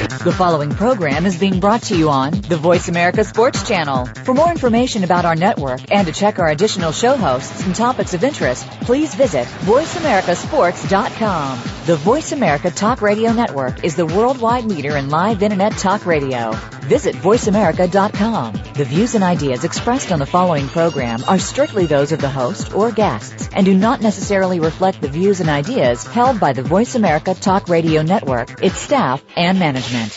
The following program is being brought to you on the Voice America Sports Channel. For more information about our network and to check our additional show hosts and topics of interest, please visit voiceamericasports.com. The Voice America Talk Radio Network is the worldwide leader in live Internet talk radio. Visit voiceamerica.com. The views and ideas expressed on the following program are strictly those of the host or guests and do not necessarily reflect the views and ideas held by the Voice America Talk Radio Network, its staff, and management.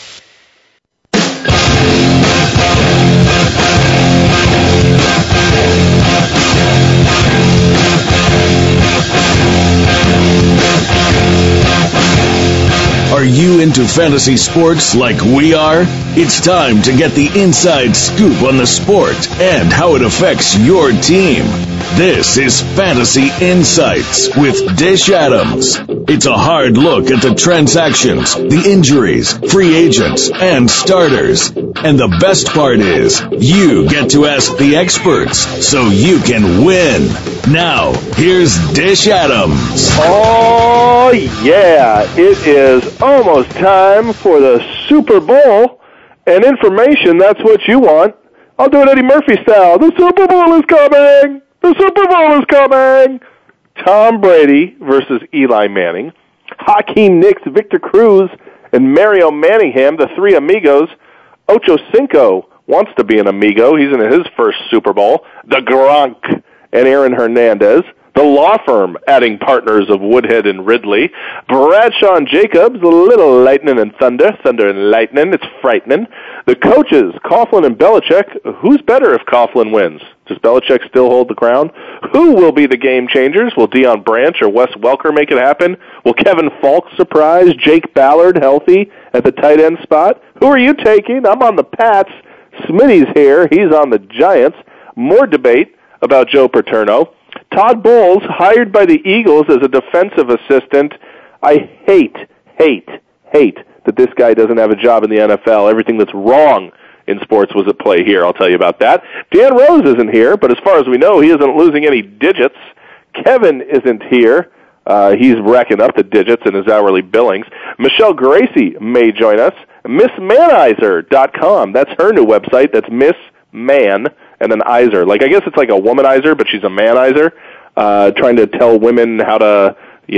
Are you into fantasy sports like we are? It's time to get the inside scoop on the sport and how it affects your team. This is Fantasy Insights with Dish Adams. It's a hard look at the transactions, the injuries, free agents, and starters. And the best part is, you get to ask the experts so you can win. Now, here's Dish Adams. Oh, yeah. It is almost time for the Super Bowl. And information, that's what you want. I'll do it Eddie Murphy style. The Super Bowl is coming. The Super Bowl is coming. Tom Brady versus Eli Manning. Hakeem Nicks, Victor Cruz, and Mario Manningham, the three amigos. Ocho Cinco wants to be an amigo. He's in his first Super Bowl. The Gronk and Aaron Hernandez. The law firm adding partners of Woodhead and Ridley. Bradshaw and Jacobs, a little lightning and thunder. Thunder and lightning, it's frightening. The coaches, Coughlin and Belichick. Who's better if Coughlin wins? Does Belichick still hold the crown? Who will be the game changers? Will Deion Branch or Wes Welker make it happen? Will Kevin Falk surprise Jake Ballard healthy at the tight end spot? Who are you taking? I'm on the Pats. Smitty's here. He's on the Giants. More debate about Joe Paterno. Todd Bowles, hired by the Eagles as a defensive assistant. I hate that this guy doesn't have a job in the NFL. Everything that's wrong in sports was at play here. I'll tell you about that. Dan Rose isn't here, but as far as we know, he isn't losing any digits. Kevin isn't here. He's racking up the digits in his hourly billings. Michelle Gracie may join us. MissManizer.com. That's her new website. That's Miss Man and then Izer. Like, I guess it's like a womanizer, but she's a manizer, trying to tell women how to,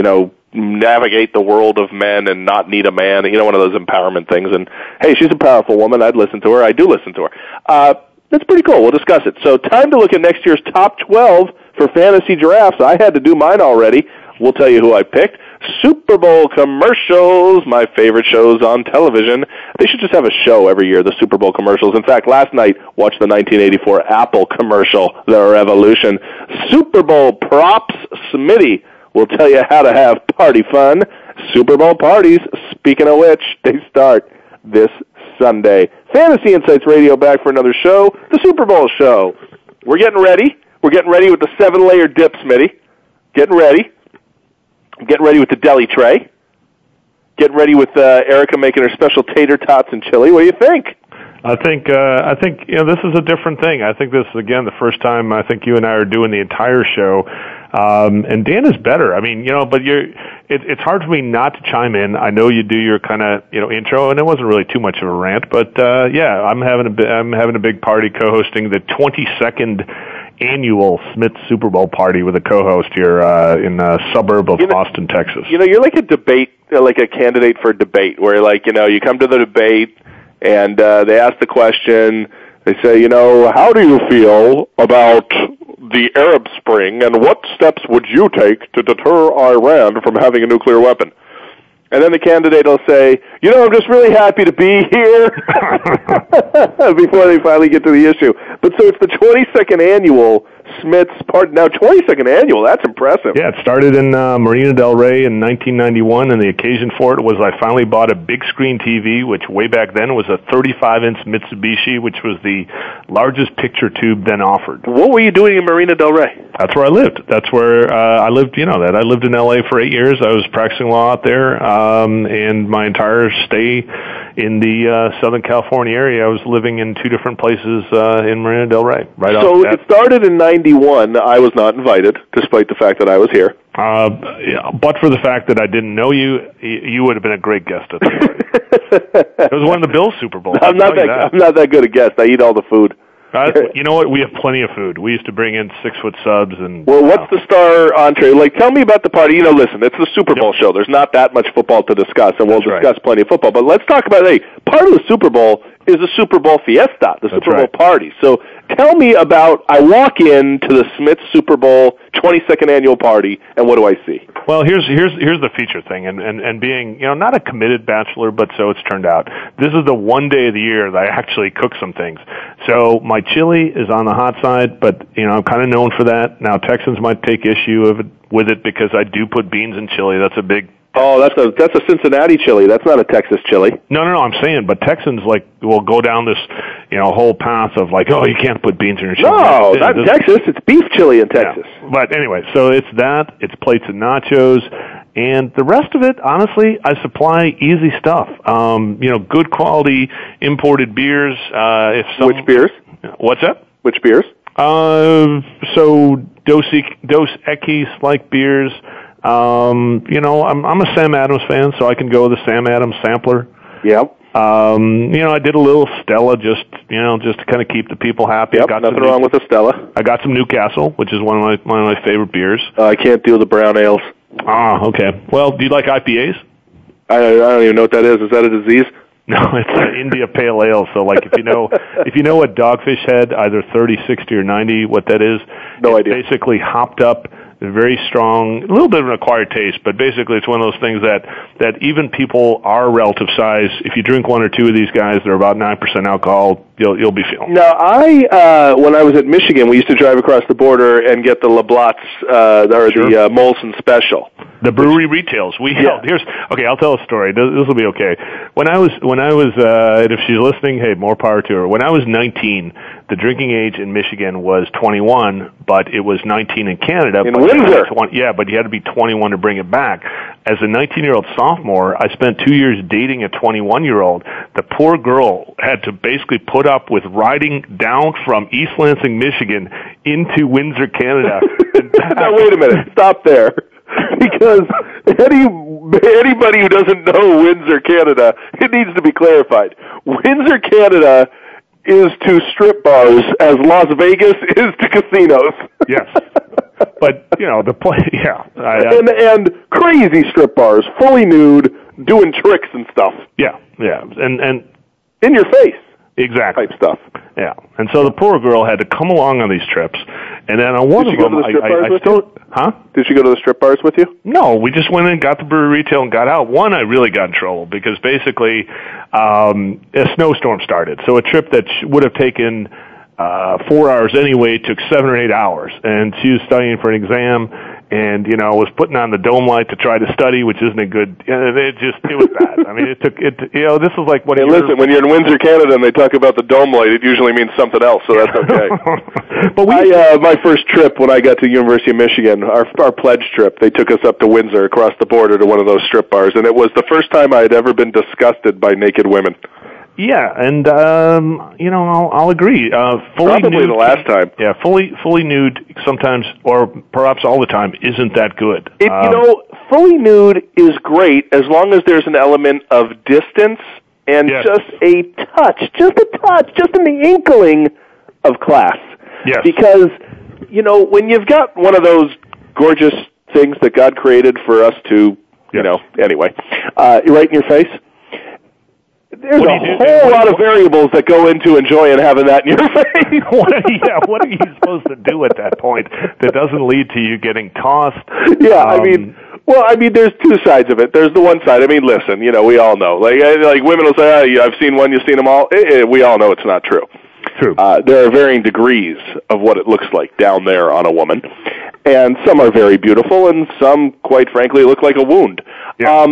navigate the world of men and not need a man. One of those empowerment things. And, hey, she's a powerful woman. I'd listen to her. I do listen to her. That's pretty cool. We'll discuss it. So time to look at next year's top 12 for fantasy drafts. I had to do mine already. We'll tell you who I picked. Super Bowl commercials, my favorite shows on television. They should just have a show every year, the Super Bowl commercials. In fact, last night, watched the 1984 Apple commercial, The Revolution. Super Bowl props, Smitty will tell you how to have party fun. Super Bowl parties, speaking of which, they start this Sunday. Fantasy Insights Radio back for another show, the Super Bowl show. We're getting ready. We're getting ready with the 7-layer dip, Smitty. Getting ready. Getting ready with the deli tray. Getting ready with Erica making her special tater tots and chili. What do you think? I think this is a different thing. I think this is, again, the first time I think you and I are doing the entire show. And Dan is better. I mean, but it's hard for me not to chime in. I know you do your kind of, intro, and it wasn't really too much of a rant, but yeah, I'm having a big party co-hosting the 22nd annual Smith Super Bowl party with a co-host here in a suburb of Austin, Texas. You're like a debate, like a candidate for a debate, where you come to the debate and they ask the question. They say, how do you feel about the Arab Spring, and what steps would you take to deter Iran from having a nuclear weapon? And then the candidate will say, I'm just really happy to be here, before they finally get to the issue. But so it's the 22nd annual Smith's part. Now, 22nd annual, that's impressive. Yeah, it started in Marina Del Rey in 1991, and the occasion for it was I finally bought a big screen TV, which way back then was a 35-inch Mitsubishi, which was the largest picture tube then offered. What were you doing in Marina Del Rey? That's where I lived. That's where I lived, that. I lived in L.A. for 8 years. I was practicing law out there, and my entire stay in the Southern California area, I was living in two different places in Marina Del Rey. So it started in 91. I was not invited, despite the fact that I was here. But for the fact that I didn't know you, you would have been a great guest at the party. It was one of the Bills' Super Bowls. I'm not that good a guest. I eat all the food. You know what? We have plenty of food. We used to bring in 6-foot subs and. Well, what's the star entree? Like, tell me about the party. You know, listen, it's the Super Bowl show. There's not that much football to discuss, and we'll discuss plenty of football. But let's talk about, part of the Super Bowl is the Super Bowl fiesta, the Super Bowl party. So tell me about, I walk into the Smith Super Bowl 22nd annual party, and what do I see? Well, here's the feature thing, and being, not a committed bachelor, but so it's turned out. This is the one day of the year that I actually cook some things. So my chili is on the hot side, but, I'm kind of known for that. Now, Texans might take issue with it because I do put beans in chili. That's a big... Oh, that's a Cincinnati chili. That's not a Texas chili. No, I'm saying, but Texans will go down this, whole path of you can't put beans in your chili. No, not in Texas. It's beef chili in Texas. Yeah. But anyway, so it's that. It's plates of nachos, and the rest of it, honestly, I supply easy stuff. Good quality imported beers. Which beers? What's that? Which beers? So Dos Equis like beers. I'm a Sam Adams fan, so I can go with the Sam Adams sampler. Yep. I did a little Stella just to kind of keep the people happy. Yep, nothing wrong with the Stella. I got some Newcastle, which is one of my favorite beers. I can't do the brown ales. Ah, okay. Well, do you like IPAs? I don't even know what that is. Is that a disease? No, it's an India Pale Ale. So, if you know what Dogfish Head, either 30, 60, or 90, what that is, no idea. Basically hopped up, very strong, a little bit of an acquired taste, but basically it's one of those things that even people our relative size, if you drink one or two of these guys, they're about 9% alcohol, you'll be feeling. Now, when I was at Michigan, we used to drive across the border and get the LeBlat's, the Molson Special. The brewery retails. I'll tell a story. This will be okay. When I was, and if she's listening, hey, more power to her. When I was 19, the drinking age in Michigan was 21, but it was 19 in Canada. In Windsor. But you had to be 21 to bring it back. As a 19-year-old sophomore, I spent 2 years dating a 21-year-old. The poor girl had to basically put up with riding down from East Lansing, Michigan, into Windsor, Canada. Now, wait a minute. Stop there. Because anybody who doesn't know Windsor, Canada, it needs to be clarified. Windsor, Canada is to strip bars as Las Vegas is to casinos. Yes. But, the play, yeah. And crazy strip bars, fully nude, doing tricks and stuff. Yeah. And in your face. Exactly. Type stuff. Yeah. And so the poor girl had to come along on these trips. And then on one of them, Did she go to the strip bars with you? No, we just went in, got the brewery retail, and got out. One, I really got in trouble because basically a snowstorm started. So a trip that would have taken 4 hours anyway took 7 or 8 hours. And she was studying for an exam and, was putting on the dome light to try to study, which isn't a good, it was bad. I mean, this is like what listen, when you're in Windsor, Canada, and they talk about the dome light, it usually means something else, so that's okay. But my first trip when I got to University of Michigan, our pledge trip, they took us up to Windsor across the border to one of those strip bars, and it was the first time I had ever been disgusted by naked women. Yeah, and I'll agree. Fully Probably nude, the last time. Yeah, fully nude sometimes, or perhaps all the time, isn't that good. Fully nude is great as long as there's an element of distance and just a touch, just in the inkling of class. Yes. Because when you've got one of those gorgeous things that God created for us to, anyway, right in your face. There's a whole lot of variables that go into enjoying having that in your face. What are you supposed to do at that point that doesn't lead to you getting tossed? Yeah, there's two sides of it. There's the one side. I mean, listen, we all know. Like women will say, I've seen one, you've seen them all. We all know it's not true. True. There are varying degrees of what it looks like down there on a woman. And some are very beautiful, and some, quite frankly, look like a wound. Yeah.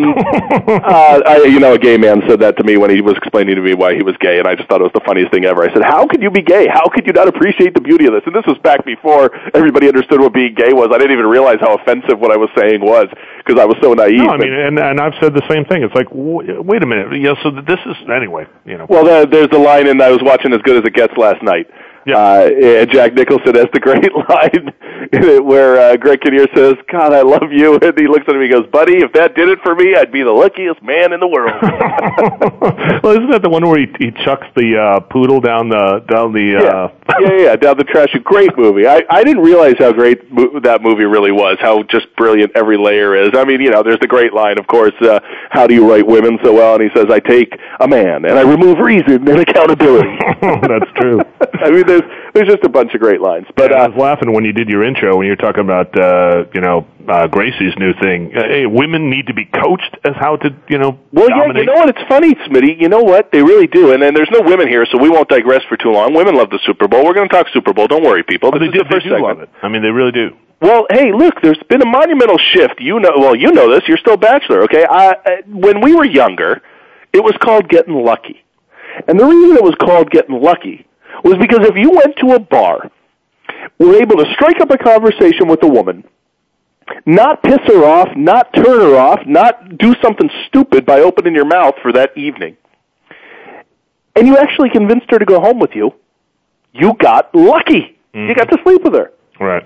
A gay man said that to me when he was explaining to me why he was gay, and I just thought it was the funniest thing ever. I said, how could you be gay? How could you not appreciate the beauty of this? And this was back before everybody understood what being gay was. I didn't even realize how offensive what I was saying was, because I was so naive. No, I mean, and I've said the same thing. It's like, wait a minute. So this is, anyway. Well, there's the line in I was watching As Good as It Gets last night. And Jack Nicholson has the great line where Greg Kinnear says, "God, I love you," and he looks at him and he goes, "Buddy, if that did it for me, I'd be the luckiest man in the world." Well, isn't that the one where he chucks the poodle down the down the trash? A great movie. I didn't realize how great that movie really was. How just brilliant every layer is. I mean, there's the great line, of course. How do you write women so well? And he says, "I take a man and I remove reason and accountability." That's true. I mean, there's just a bunch of great lines. But I was laughing when you did your intro when you were talking about Gracie's new thing. Hey, women need to be coached as how to Well, dominate. yeah, you know what? It's funny, Smitty. You know what? They really do. And there's no women here, so we won't digress for too long. Women love the Super Bowl. We're going to talk Super Bowl. Don't worry, people. They do love it. I mean, they really do. Well, hey, look, there's been a monumental shift. You know this. You're still a bachelor, okay? When we were younger, it was called getting lucky. And the reason it was called getting lucky was because if you went to a bar, were able to strike up a conversation with a woman, not piss her off, not turn her off, not do something stupid by opening your mouth for that evening, and you actually convinced her to go home with you, you got lucky. Mm-hmm. You got to sleep with her. Right.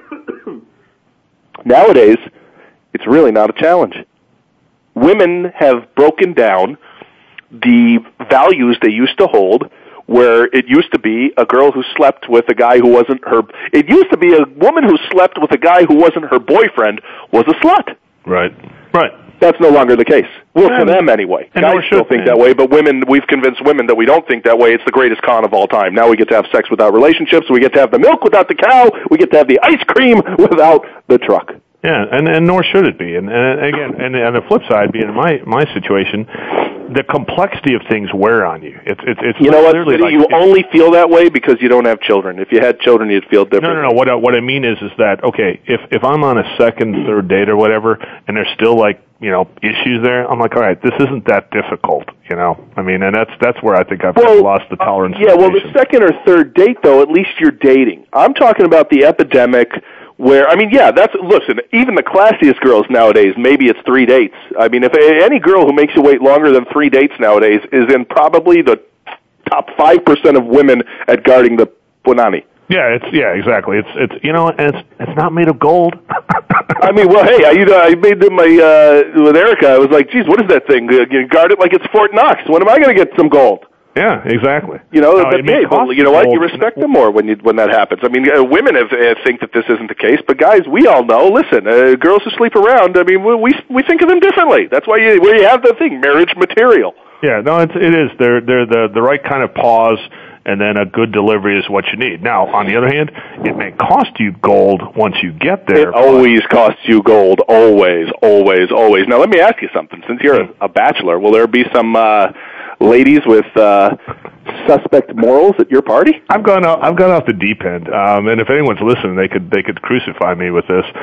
Nowadays, it's really not a challenge. Women have broken down the values they used to hold, where it used to be a girl who slept with a guy who wasn't her... It used to be a woman who slept with a guy who wasn't her boyfriend was a slut. Right. That's no longer the case. Well, for them anyway. Guys still think that way, but we've convinced women that we don't think that way. It's the greatest con of all time. Now we get to have sex without relationships, we get to have the milk without the cow, we get to have the ice cream without the truck. Yeah, and nor should it be. And again, and on the flip side, being in my situation, the complexity of things wear on you. It's you know what, you only feel that way because you don't have children. If you had children, you'd feel different. No. What I mean is that, okay, if I'm on a second, third date or whatever, and there's still issues there, I'm like, all right, this isn't that difficult, I mean, and that's where I think I've lost the tolerance. Yeah, well, the second or third date, though, at least you're dating. I'm talking about the epidemic where, listen, even the classiest girls nowadays, maybe it's 3 dates. I mean, if any girl who makes you wait longer than 3 dates nowadays is in probably the top 5% of women at guarding the punani. Yeah, exactly. It's and it's not made of gold. I mean, well, hey, I made them with Erica. I was like, geez, what is that thing? You guard it like it's Fort Knox. When am I going to get some gold? Yeah, exactly. But you know what? You respect them more when that happens. I mean, women think that this isn't the case, but guys, we all know. Listen, girls who sleep around. I mean, we think of them differently. That's why where you have the thing, marriage material. Yeah, no, it is. They're the right kind of pause, and then a good delivery is what you need. Now, on the other hand, it may cost you gold once you get there. It always costs you gold. Always, always, always. Now, let me ask you something. Since you're a bachelor, will there be some ladies with suspect morals at your party? I've gone off the deep end, and if anyone's listening, they could crucify me with this.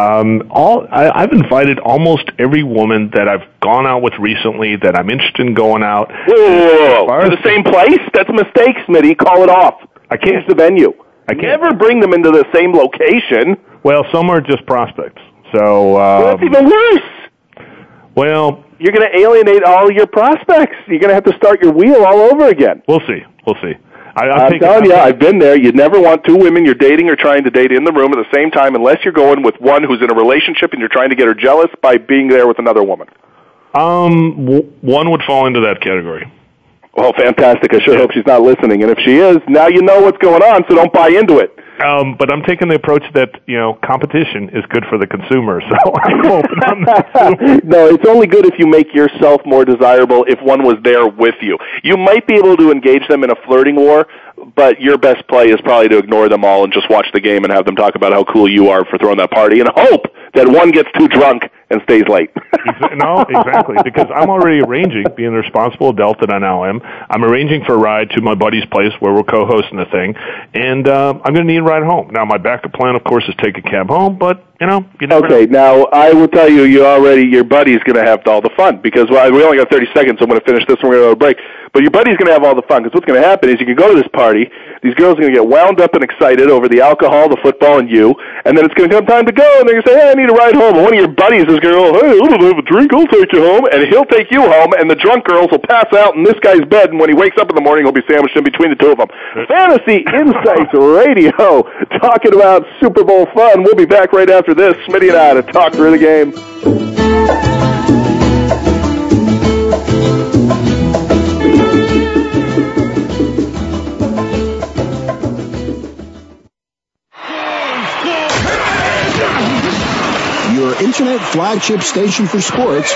I've invited almost every woman that I've gone out with recently that I'm interested in going out. Whoa. To the same place? That's a mistake, Smitty. Call it off. I can't. Change the venue. I can't. Never bring them into the same location. Well, some are just prospects. So that's even worse. Well, you're going to alienate all your prospects. You're going to have to start your wheel all over again. We'll see. I'm telling you, I've been there. You'd never want two women you're dating or trying to date in the room at the same time unless you're going with one who's in a relationship and you're trying to get her jealous by being there with another woman. One would fall into that category. Well, fantastic. I sure hope she's not listening. And if she is, now you know what's going on, so don't buy into it. But I'm taking the approach that, competition is good for the consumer, so I'm hoping on that. No, it's only good if you make yourself more desirable if one was there with you. You might be able to engage them in a flirting war, but your best play is probably to ignore them all and just watch the game and have them talk about how cool you are for throwing that party and hope that one gets too drunk and stays late. No, exactly, because I'm already arranging, being the responsible adult that I now am, I'm arranging for a ride to my buddy's place where we're co-hosting the thing, and I'm going to need a ride home. Now, my backup plan, of course, is take a cab home, but, you never know. Now, I will tell you, your buddy's going to have all the fun, because we only got 30 seconds, so I'm going to finish this and we're going to go to a break. But your buddy's going to have all the fun, because what's going to happen is you can go to this party, These girls are going to get wound up and excited over the alcohol, the football, and you, and then it's going to come time to go, and they're going to say, hey, I need a ride home. And one of your buddies is going to go, hey, let's have a drink, I'll take you home, and he'll take you home, and the drunk girls will pass out in this guy's bed, and when he wakes up in the morning, he'll be sandwiched in between the two of them. Fantasy Insights Radio, talking about Super Bowl fun. We'll be back right after this. Smitty and I to talk through the game. Your internet flagship station for sports.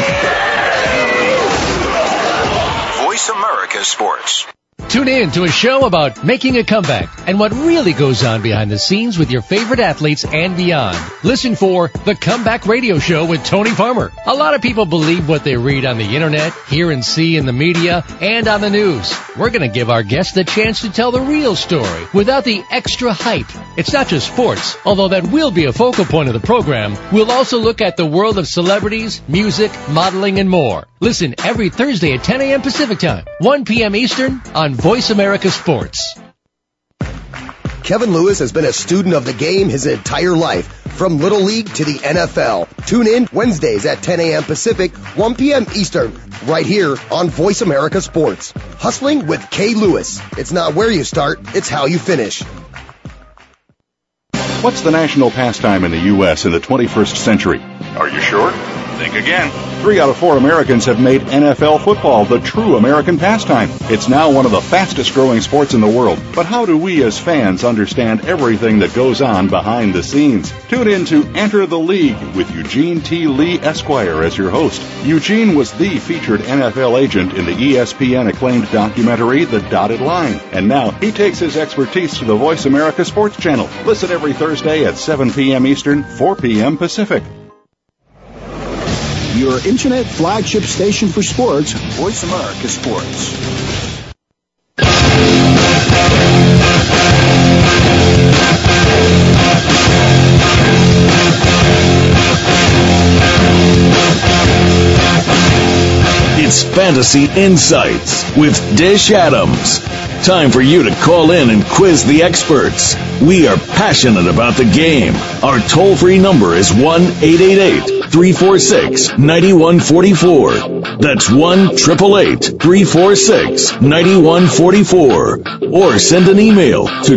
Voice America Sports. Tune in to a show about making a comeback and what really goes on behind the scenes with your favorite athletes and beyond. Listen for The Comeback Radio Show with Tony Farmer. A lot of people believe what they read on the internet, hear and see in the media, and on the news. We're going to give our guests the chance to tell the real story without the extra hype. It's not just sports, although that will be a focal point of the program. We'll also look at the world of celebrities, music, modeling, and more. Listen every Thursday at 10 a.m. Pacific Time, 1 p.m. Eastern on Voice America Sports. Kevin Lewis has been a student of the game his entire life, from Little League to the NFL. Tune in Wednesdays at 10 a.m. Pacific, 1 p.m. Eastern, right here on Voice America Sports. Hustling with K. Lewis. It's not where you start, it's how you finish. What's the national pastime in the U.S. in the 21st century? Are you sure? Think again. 3 out of 4 Americans have made NFL football the true American pastime. It's now one of the fastest growing sports in the world. But how do we as fans understand everything that goes on behind the scenes? Tune in to Enter the League with Eugene T. Lee Esquire as your host. Eugene was the featured NFL agent in the ESPN acclaimed documentary The Dotted Line. And now he takes his expertise to the Voice America Sports Channel. Listen every Thursday at 7 p.m. Eastern, 4 p.m. Pacific. Your internet flagship station for sports, Voice America Sports. It's Fantasy Insights with Dish Adams. Time for you to call in and quiz the experts. We are passionate about the game. Our toll-free number is 1-888-346-9144. That's 1-888-346-9144. Or send an email to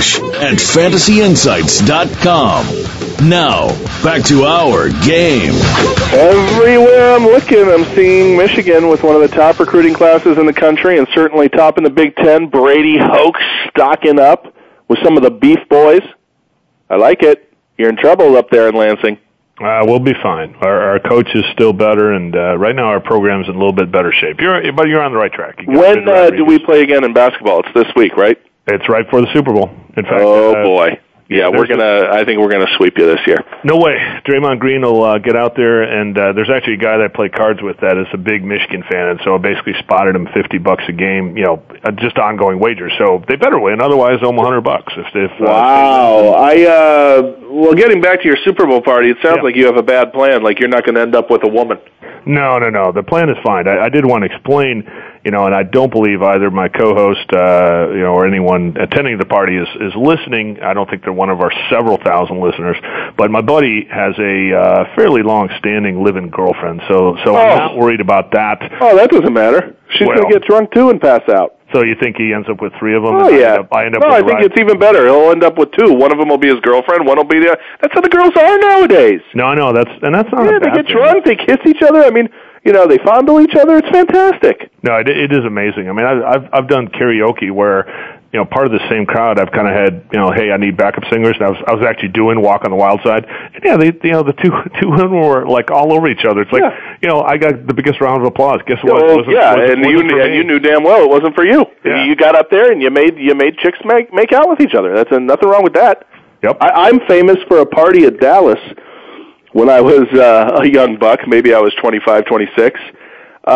dish@fantasyinsights.com. Now, back to our game. Everywhere I'm looking, I'm seeing Michigan with one of the top recruiting classes in the country and certainly top in the Big Ten. Brady Hoke stocking up with some of the beef boys. I like it. You're in trouble up there in Lansing. We'll be fine. Our coach is still better, and right now our program's in a little bit better shape. But you're on the right track. When do we play again in basketball? It's this week, right? It's right for the Super Bowl. In fact, boy. Yeah, I think we're gonna sweep you this year. No way. Draymond Green will get out there, and there's actually a guy that I play cards with that is a big Michigan fan, and so I basically spotted him $50 a game, just ongoing wagers. So they better win, otherwise owe him $100. Wow. Well, getting back to your Super Bowl party, it sounds like you have a bad plan. Like you're not going to end up with a woman. No. The plan is fine. I did want to explain. And I don't believe either my co-host, or anyone attending the party is listening. I don't think they're one of our several thousand listeners. But my buddy has a fairly long-standing live-in girlfriend, so I'm not worried about that. Oh, that doesn't matter. She's going to get drunk too and pass out. So you think he ends up with 3 of them? Oh, yeah. I think it's even better. He'll end up with 2. One of them will be his girlfriend. One will be the. That's how the girls are nowadays. No, I know. That's not. Yeah, they get drunk. They kiss each other. I mean. They fondle each other. It's fantastic. No, it is amazing. I mean, I've done karaoke where, part of the same crowd I've kind of had, hey, I need backup singers. And I was actually doing Walk on the Wild Side. And the two women were like all over each other. It's like, I got the biggest round of applause. Guess what? You knew damn well it wasn't for you. Yeah. You got up there and you made chicks make out with each other. That's nothing wrong with that. Yep. I'm famous for a party at Dallas. When I was a young buck, maybe I was 25, 26,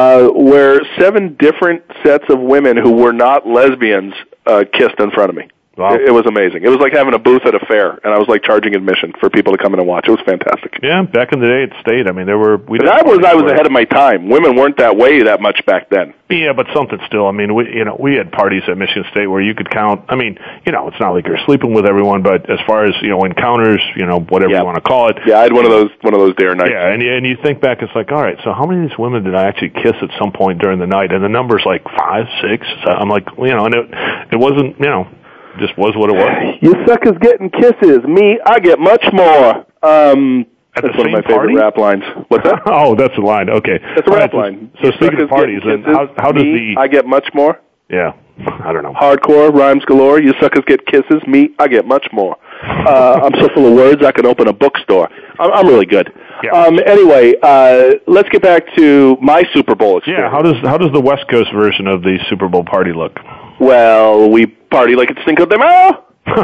where 7 different sets of women who were not lesbians kissed in front of me. Wow. It was amazing. It was like having a booth at a fair, and I was like charging admission for people to come in and watch. It was fantastic. Yeah, back in the day at State, I mean, I was ahead of my time. Women weren't that much back then. Yeah, but something still. I mean, we had parties at Michigan State where you could count. I mean, it's not like you're sleeping with everyone, but as far as encounters, whatever you want to call it. Yeah, I had one of those dare nights. Yeah, and you think back, it's like, all right, so how many of these women did I actually kiss at some point during the night? And the number's like 5, 6. So I'm like, and it wasn't, just was what it was. You suckers getting kisses. Me, I get much more. That's one of my favorite rap lines. What's that? Oh, that's a line. Okay. That's a rap line. So speaking of parties, then how does I get much more? Yeah, I don't know. Hardcore, rhymes galore. You suckers get kisses. Me, I get much more. I'm so full of words, I can open a bookstore. I'm really good. Yeah. Anyway, let's get back to my Super Bowl experience. Yeah, how does the West Coast version of the Super Bowl party look? Well, we party like it's Cinco de Mayo.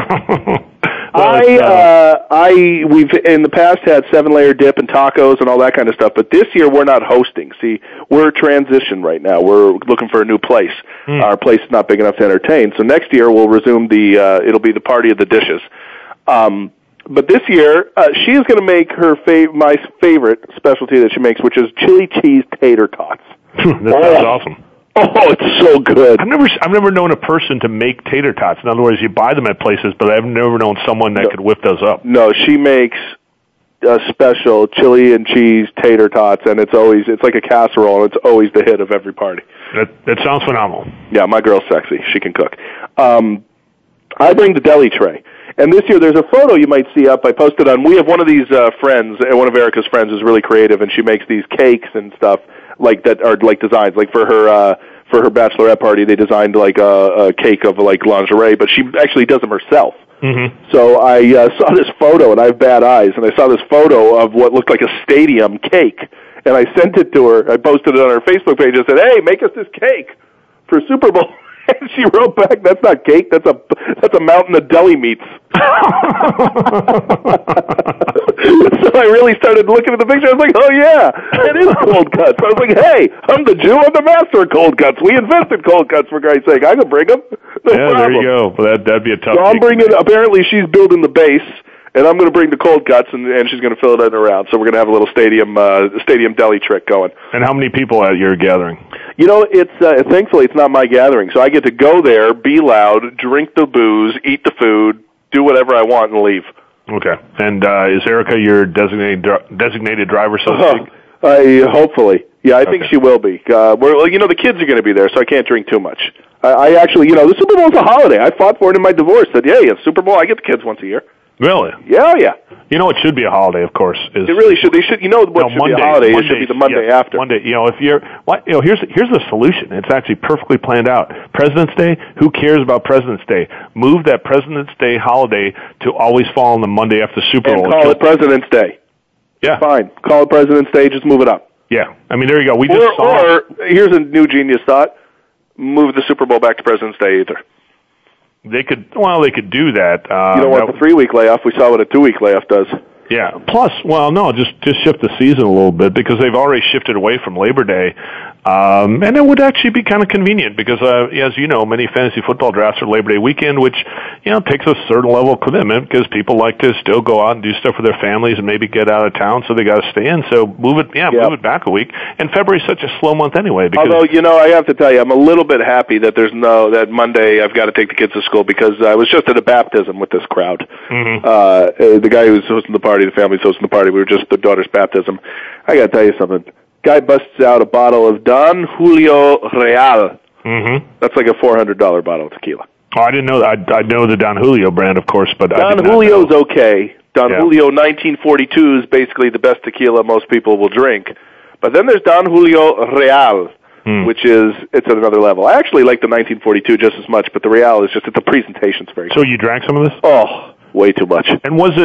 We've in the past had 7-layer dip and tacos and all that kind of stuff, but this year we're not hosting. See, we're transition right now. We're looking for a new place. Our place is not big enough to entertain, so next year we'll resume it'll be the party of the dishes. But this year, she is going to make my favorite specialty that she makes, which is chili cheese tater tots. That sounds awesome. Oh, it's so good. I've never known a person to make tater tots. In other words, you buy them at places, but I've never known someone that could whip those up. No, she makes a special chili and cheese tater tots, and it's like a casserole, and it's always the hit of every party. That sounds phenomenal. Yeah, my girl's sexy. She can cook. I bring the deli tray. And this year, there's a photo you might see up. I posted on. We have one of these friends, and one of Erica's friends is really creative, and she makes these cakes and stuff like that are like designs. Like for her bachelorette party, they designed like a cake of like lingerie, but she actually does them herself. Mm-hmm. So I saw this photo, and I have bad eyes, and I saw this photo of what looked like a stadium cake, and I sent it to her. I posted it on her Facebook page. I said, "Hey, make us this cake for Super Bowl." And she wrote back, "That's not cake. That's a mountain of deli meats." So I really started looking at the picture. I was like, "Oh yeah, it is cold cuts." I was like, "Hey, I'm the Jew. I'm the master of cold cuts. We invented cold cuts, for Christ's sake. I can bring them." No problem. There you go. Well, that'd be a tough. So I'm bringing. Apparently, she's building the base, and I'm going to bring the cold cuts, and she's going to fill it in around. So we're going to have a little stadium deli trick going. And how many people at your gathering? It's thankfully it's not my gathering, so I get to go there, be loud, drink the booze, eat the food, do whatever I want, and leave. Okay. And is Erica your designated driver, so to speak? Hopefully. Yeah, I think she will be. The kids are going to be there, so I can't drink too much. I actually, the Super Bowl is a holiday. I fought for it in my divorce. Said, yeah, Super Bowl, I get the kids once a year. Really? Yeah. It should be a holiday, of course. It really should. They should. What should Monday, be a holiday? Mondays, it should be the Monday after. Monday. Here's the solution. It's actually perfectly planned out. President's Day. Who cares about President's Day? Move that President's Day holiday to always fall on the Monday after Super Bowl. And call it President's Day. Yeah. Fine. Call it President's Day. Just move it up. Yeah. I mean, there you go. Or here's a new genius thought: move the Super Bowl back to President's Day either. They could do that. You don't want the 3-week layoff. We saw what a 2-week layoff does. Yeah. Plus, just shift the season a little bit because they've already shifted away from Labor Day. And it would actually be kind of convenient because, as you know, many fantasy football drafts are Labor Day weekend, which, takes a certain level of commitment because people like to still go out and do stuff with their families and maybe get out of town, so they got to stay in. So move it back a week. And February's such a slow month anyway. Because although, I have to tell you, I'm a little bit happy that that Monday I've got to take the kids to school because I was just at a baptism with this crowd. Mm-hmm. The guy who's hosting the party, the family's hosting the party, we were just at the daughter's baptism. I got to tell you something. Guy busts out a bottle of Don Julio Real. Mm-hmm. That's like a $400 bottle of tequila. Oh, I didn't know that. I know the Don Julio brand, of course, but Don Julio's okay. Don Julio 1942 is basically the best tequila most people will drink. But then there's Don Julio Real, which it's at another level. I actually like the 1942 just as much, but the Real is the presentation's very good. So you drank some of this? Oh, way too much. And was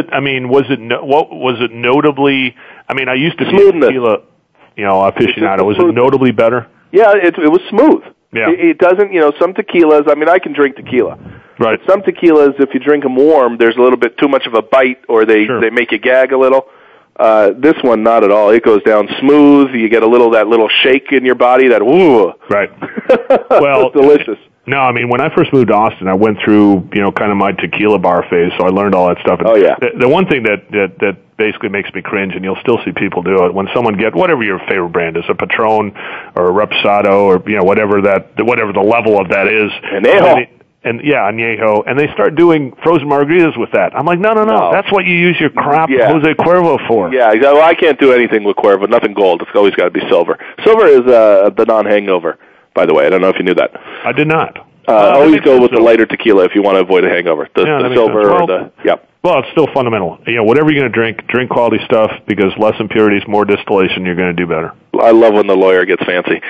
it notably? I mean, I used to be a tequila, aficionado. Was it notably better? Yeah, it was smooth. Yeah. It doesn't, some tequilas, I can drink tequila. Right. But some tequilas, if you drink them warm, there's a little bit too much of a bite or they make you gag a little. This one, not at all. It goes down smooth. You get that little shake in your body. That woo. Right. Well, it's delicious. No, I mean, when I first moved to Austin, I went through, kind of my tequila bar phase, so I learned all that stuff. Oh, yeah. The one thing that basically makes me cringe, and you'll still see people do it, when someone whatever your favorite brand is, a Patron or a Reposado or, whatever the level of that is. Añejo, and they start doing frozen margaritas with that. I'm like, no. That's what you use your crap Jose Cuervo for. Yeah, well, I can't do anything with Cuervo. Nothing gold. It's always got to be silver. Silver is the non-hangover, by the way. I don't know if you knew that. I did not. Always go with the lighter tequila if you want to avoid a hangover. The silver Well, it's still fundamental. Whatever you're going to drink quality stuff, because less impurities, more distillation, you're going to do better. I love when the lawyer gets fancy.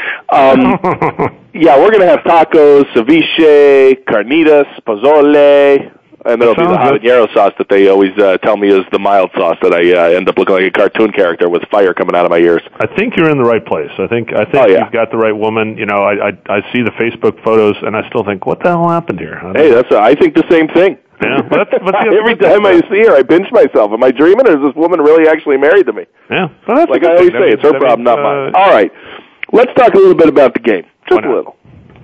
We're going to have tacos, ceviche, carnitas, pozole, and there'll be the habanero sauce that they always tell me is the mild sauce that I end up looking like a cartoon character with fire coming out of my ears. I think you're in the right place. I think you've got the right woman. I see the Facebook photos, and I still think, what the hell happened here? I think the same thing. Yeah, every time I see her, I pinch myself. Am I dreaming, or is this woman really actually married to me? Yeah, well, like I always say, it's her problem, not mine. All right, let's talk a little bit about the game, just a little.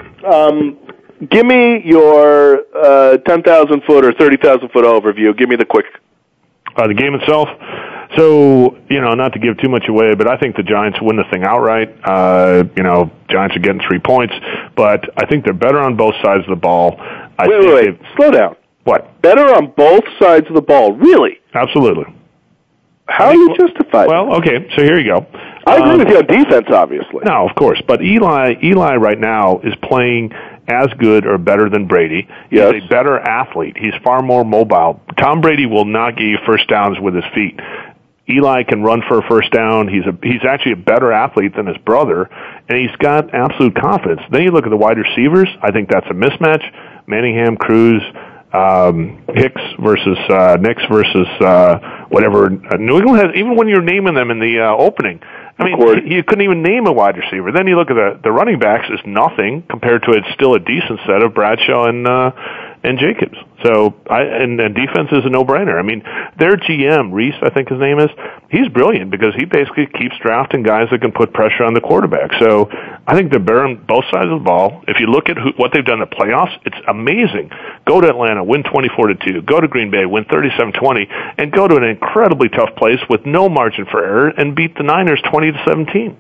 Give me your 10,000-foot or 30,000-foot overview. Give me the quick. The game itself. So, not to give too much away, but I think the Giants win the thing outright. Giants are getting 3 points, but I think they're better on both sides of the ball. Wait. Slow down. What? Better on both sides of the ball. Really? Absolutely. How do you justify that? Well, okay, so here you go. I agree with you on defense, obviously. No, of course. But Eli right now is playing as good or better than Brady. Yes. He's a better athlete. He's far more mobile. Tom Brady will not get you first downs with his feet. Eli can run for a first down. He's actually a better athlete than his brother, and he's got absolute confidence. Then you look at the wide receivers. I think that's a mismatch. Manningham, Cruz, Hicks versus Nix versus whatever. New England has, even when you're naming them in the opening, I mean, you couldn't even name a wide receiver. Then you look at the running backs, it's nothing compared to it's still a decent set of Bradshaw and Jacobs. So and defense is a no-brainer. I mean, their GM, Reese, I think his name is, he's brilliant because he basically keeps drafting guys that can put pressure on the quarterback. So I think they're better on both sides of the ball. If you look at what they've done in the playoffs, it's amazing. Go to Atlanta, win 24-2. Go to Green Bay, win 37-20, and go to an incredibly tough place with no margin for error and beat the Niners 20-17.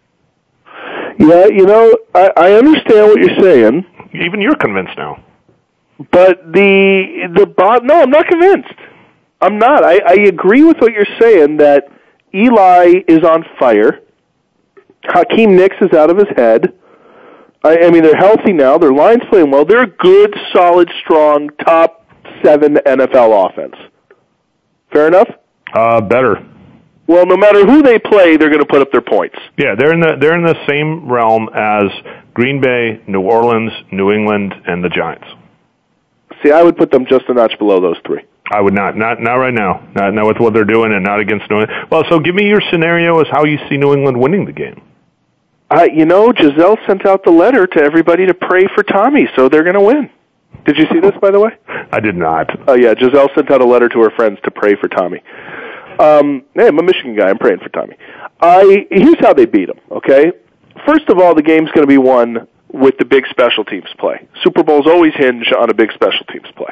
Yeah, I understand what you're saying. Even you're convinced now. But no, I'm not convinced. I'm not. I agree with what you're saying that Eli is on fire. Hakeem Nicks is out of his head. I mean, they're healthy now. Their line's playing well. They're a good, solid, strong, top 7 NFL offense. Fair enough? Better. Well, no matter who they play, they're going to put up their points. Yeah, they're in the same realm as Green Bay, New Orleans, New England, and the Giants. See, I would put them just a notch below those 3. I would not right now. Not with what they're doing, and not against New England. Well, so give me your scenario as how you see New England winning the game. Giselle sent out the letter to everybody to pray for Tommy, so they're going to win. Did you see this, by the way? I did not. Oh, yeah, Giselle sent out a letter to her friends to pray for Tommy. Hey, I'm a Michigan guy. I'm praying for Tommy. Here's how they beat him, okay? First of all, the game's going to be won with the big special teams play. Super Bowls always hinge on a big special teams play.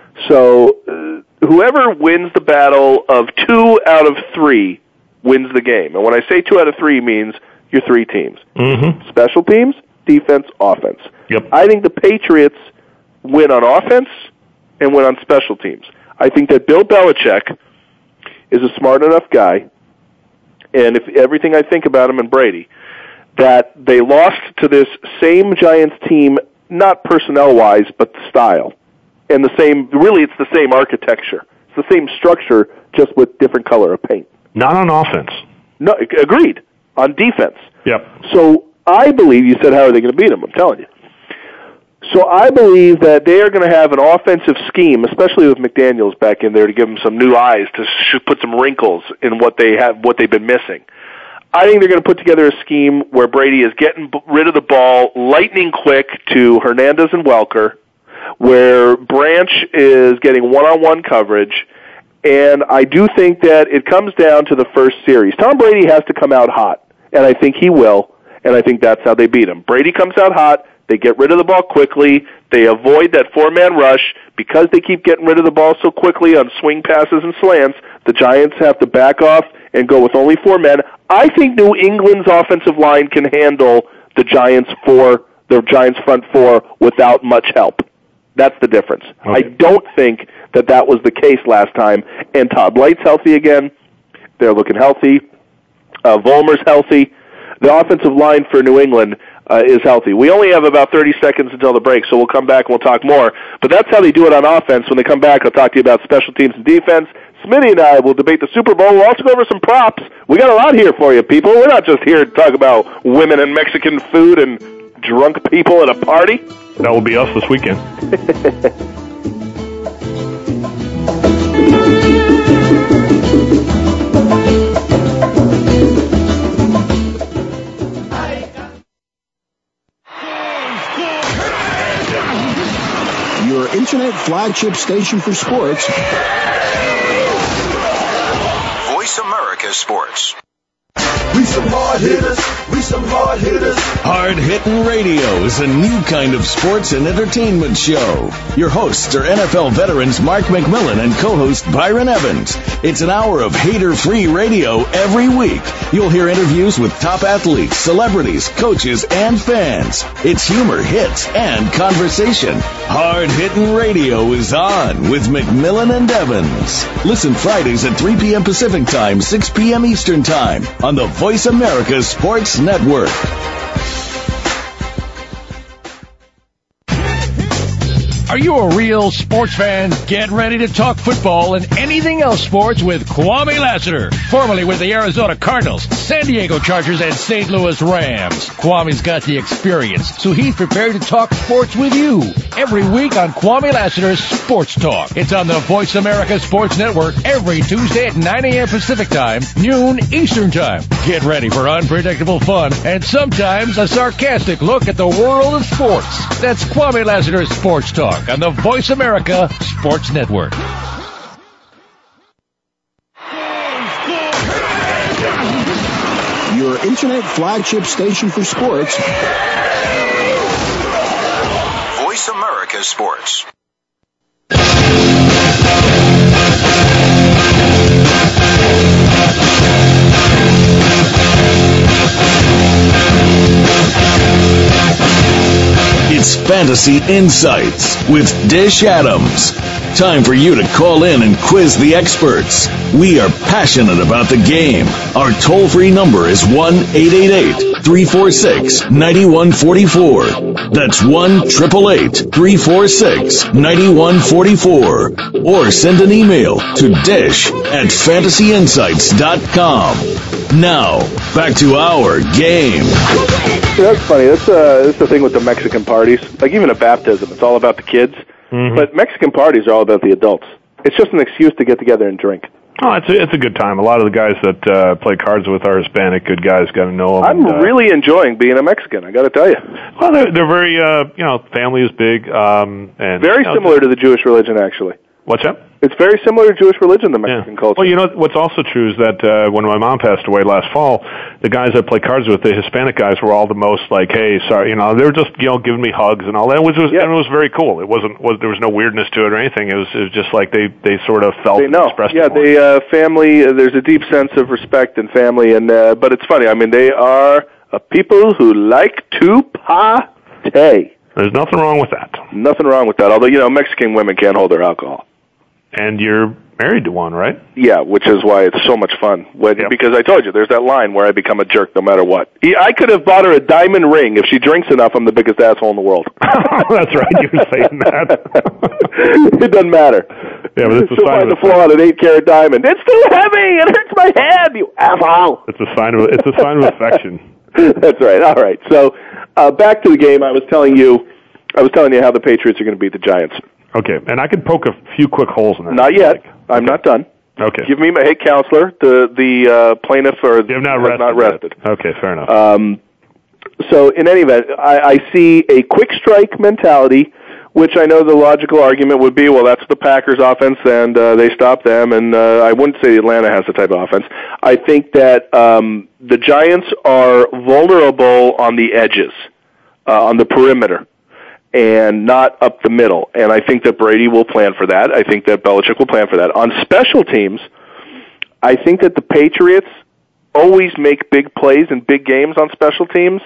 So whoever wins the battle of 2 out of 3 wins the game. And when I say 2 out of 3 means your 3 teams. Mm-hmm. Special teams, defense, offense. Yep. I think the Patriots win on offense and win on special teams. I think that Bill Belichick is a smart enough guy, and if everything I think about him and Brady, that they lost to this same Giants team, not personnel-wise, but style. And it's the same architecture. It's the same structure, just with different color of paint. Not on offense. No, agreed. On defense. Yep. So I believe, you said, how are they going to beat them? I'm telling you. So I believe that they are going to have an offensive scheme, especially with McDaniels back in there to give them some new eyes, to put some wrinkles in what they've been missing. I think they're going to put together a scheme where Brady is getting rid of the ball lightning quick to Hernandez and Welker, where Branch is getting one-on-one coverage, And I do think that it comes down to the first series. Tom Brady has to come out hot, and I think he will, and I think that's how they beat him. Brady comes out hot, they get rid of the ball quickly, they avoid that four-man rush. Because they keep getting rid of the ball so quickly on swing passes and slants, the Giants have to back off and go with only 4 men. I think New England's offensive line can handle the Giants' front four without much help. That's the difference. Okay. I don't think that was the case last time. And Todd Light's healthy again. They're looking healthy. Vollmer's healthy. The offensive line for New England is healthy. We only have about 30 seconds until the break, so we'll come back and we'll talk more. But that's how they do it on offense. When they come back, I'll talk to you about special teams and defense. Smitty and I will debate the Super Bowl. We'll also go over some props. We got a lot here for you, people. We're not just here to talk about women and Mexican food and drunk people at a party. That will be us this weekend. Your internet flagship station for sports. Voice America Sports. We some hard hitters. We some hard hitters. Hard Hittin' Radio is a new kind of sports and entertainment show. Your hosts are NFL veterans Mark McMillan and co-host Byron Evans. It's an hour of hater-free radio every week. You'll hear interviews with top athletes, celebrities, coaches, and fans. It's humor, hits, and conversation. Hard Hittin' Radio is on with McMillan and Evans. Listen Fridays at 3 p.m. Pacific Time, 6 p.m. Eastern Time on the Voice America Sports Network. Are you a real sports fan? Get ready to talk football and anything else sports with Kwame Lassiter, formerly with the Arizona Cardinals, San Diego Chargers, and St. Louis Rams. Kwame's got the experience, so he's prepared to talk sports with you every week on Kwame Lassiter's Sports Talk. It's on the Voice America Sports Network every Tuesday at 9 a.m. Pacific Time, noon Eastern Time. Get ready for unpredictable fun and sometimes a sarcastic look at the world of sports. That's Kwame Lassiter's Sports Talk on the Voice America Sports Network. Your internet flagship station for sports. Voice America Sports. It's Fantasy Insights with Dish Adams. Time for you to call in and quiz the experts. We are passionate about the game. Our toll-free number is 1-888-346-9144. That's 1-888-346-9144. Or send an email to dish@fantasyinsights.com. Now, back to our game. That's funny. That's the thing with the Mexican parties. Like even at baptism, it's all about the kids. Mm-hmm. But Mexican parties are all about the adults. It's just an excuse to get together and drink. Oh, it's a good time. A lot of the guys that play cards with are Hispanic good guys. Got to know them. I'm really enjoying being a Mexican. I got to tell you. Well, they're very family is big and very similar to the Jewish religion, actually. What's that? It's very similar to Jewish religion, the Mexican culture. Well, you know what's also true is that when my mom passed away last fall, the guys I played cards with, the Hispanic guys, were all the most like, "Hey, sorry," they were just giving me hugs and all that. And it was very cool. It there was no weirdness to it or anything. It was just like they sort of felt and expressed it more. Family. There's a deep sense of respect and family, and but it's funny. I mean, they are a people who like to party. There's nothing wrong with that. Nothing wrong with that. Although Mexican women can't hold their alcohol. And you're married to one, right? Yeah, which is why it's so much fun. Because I told you, there's that line where I become a jerk no matter what. I could have bought her a diamond ring. If she drinks enough, I'm the biggest asshole in the world. That's right, you were saying that. It doesn't matter. Yeah, but it's a She'll sign find of the flaw on an 8-carat diamond. It's too heavy! It hurts my head, you asshole! It's a sign of affection. That's right. All right. So, back to the game. I was telling you how the Patriots are going to beat the Giants. Okay, and I could poke a few quick holes in that. Not yet. I'm not done. Okay. Give me my counselor. The plaintiff has not rested. Okay, fair enough. So in any event, I see a quick strike mentality which I know the logical argument would be, well, that's the Packers' offense, and they stop them, and I wouldn't say Atlanta has the type of offense. I think that the Giants are vulnerable on the edges, on the perimeter, and not up the middle, and I think that Brady will plan for that. I think that Belichick will plan for that. On special teams, I think that the Patriots always make big plays in big games on special teams,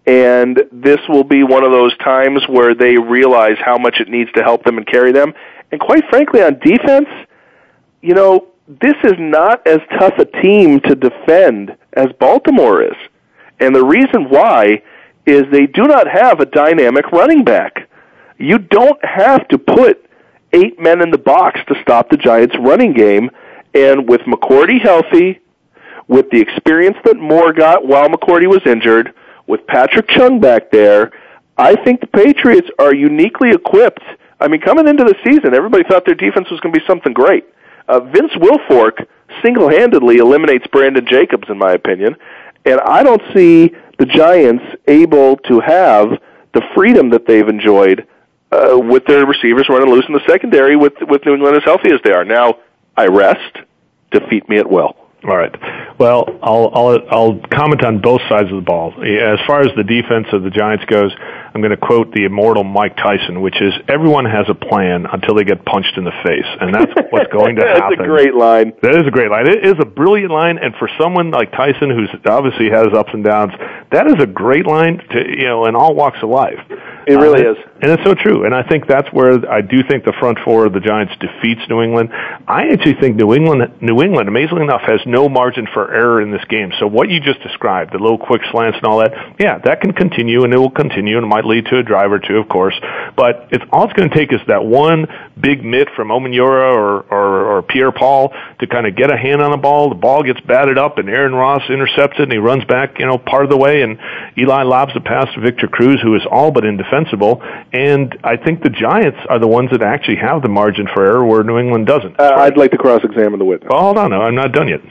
and this will be one of those times where they realize how much it needs to help them and carry them. And quite frankly, on defense, you know, this is not as tough a team to defend as Baltimore is. And the reason why is they do not have a dynamic running back. You don't have to put 8 men in the box to stop the Giants' running game. And with McCourty healthy, with the experience that Moore got while McCourty was injured, with Patrick Chung back there, I think the Patriots are uniquely equipped. I mean, coming into the season, everybody thought their defense was going to be something great. Vince Wilfork single-handedly eliminates Brandon Jacobs, in my opinion, and I don't see the Giants able to have the freedom that they've enjoyed with their receivers running loose in the secondary with New England as healthy as they are. Now, I rest. Defeat me at will. All right. Well, I'll comment on both sides of the ball. As far as the defense of the Giants goes, I'm going to quote the immortal Mike Tyson, which is, everyone has a plan until they get punched in the face, and that's what's going to happen. That's a great line. That is a great line. It is a brilliant line, and for someone like Tyson, who's obviously has ups and downs, that is a great line to, you know, in all walks of life. It really is. And it's so true. And I think that's where I do think the front four of the Giants defeats New England. I actually think New England, amazingly enough, has no margin for error in this game. So what you just described, the little quick slants and all that, yeah, that can continue, and it will continue, and it might lead to a drive or two, of course. But all it's going to take is that one big mitt from Omenyora or Pierre-Paul to kind of get a hand on the ball gets batted up, and Aaron Ross intercepts it, and he runs back, you know, part of the way, and Eli lobs the pass to Victor Cruz, who is all but indefensible. And I think the Giants are the ones that actually have the margin for error where New England doesn't. I'd like to cross-examine the witness. Well, hold on. No, I'm not done yet.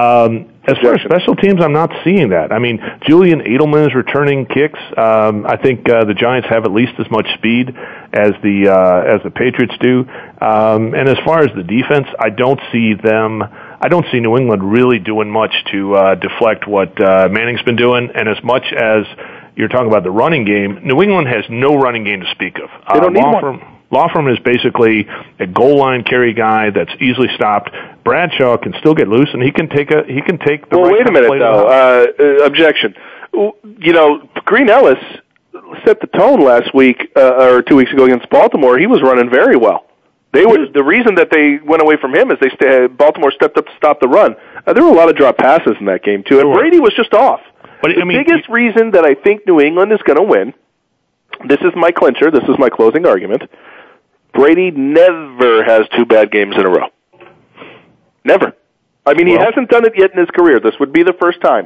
As far as special teams, I'm not seeing that. I mean, Julian Edelman is returning kicks. I think the Giants have at least as much speed as the Patriots do. And as far as the defense, I don't see New England really doing much to deflect what Manning's been doing. And as much as you're talking about the running game, New England has no running game to speak of. They don't need one. Laughlin is basically a goal line carry guy that's easily stopped. Bradshaw can still get loose, and he can take the. Well, right wait a minute though. Objection. You know, Green Ellis set the tone last week or 2 weeks ago against Baltimore. He was running very well. The reason that they went away from him is Baltimore stepped up to stop the run. There were a lot of drop passes in that game too, and Brady was just off. But the biggest reason that I think New England is going to win, this is my clincher, this is my closing argument, Brady never has 2 bad games in a row. Never. I mean, he hasn't done it yet in his career. This would be the first time.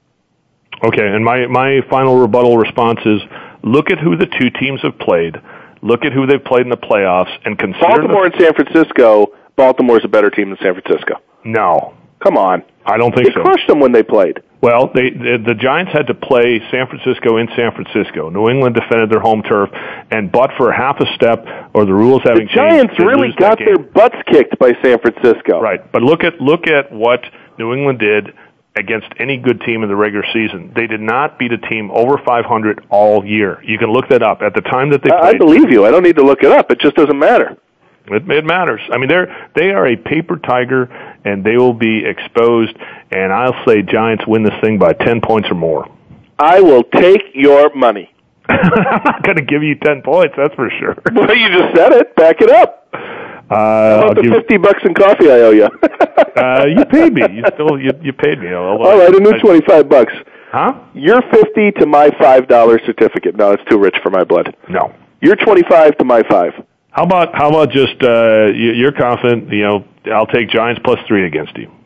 Okay, and my final rebuttal response is, look at who the two teams have played, look at who they've played in the playoffs, and consider Baltimore and San Francisco. Baltimore's a better team than San Francisco. No. Come on. I don't think so. They crushed them when they played. Well, the Giants had to play San Francisco in San Francisco. New England defended their home turf, and but for half a step, or the rules having changed, the Giants really got their butts kicked by San Francisco. Right, but look at what New England did against any good team in the regular season. They did not beat a team over 500 all year. You can look that up. At the time that they played, I believe you. I don't need to look it up. It just doesn't matter. It matters. I mean, they are a paper tiger, and they will be exposed. And I'll say Giants win this thing by 10 points or more. I will take your money. I'm not going to give you 10 points, that's for sure. Well, you just said it. Back it up. How about the $50 in coffee I owe you? You paid me. You paid me. All right, a new $25. Huh? You're $50 to my $5 certificate. No, it's too rich for my blood. No. You're $25 to my $5. How about just you're confident? You know, I'll take Giants +3 against you.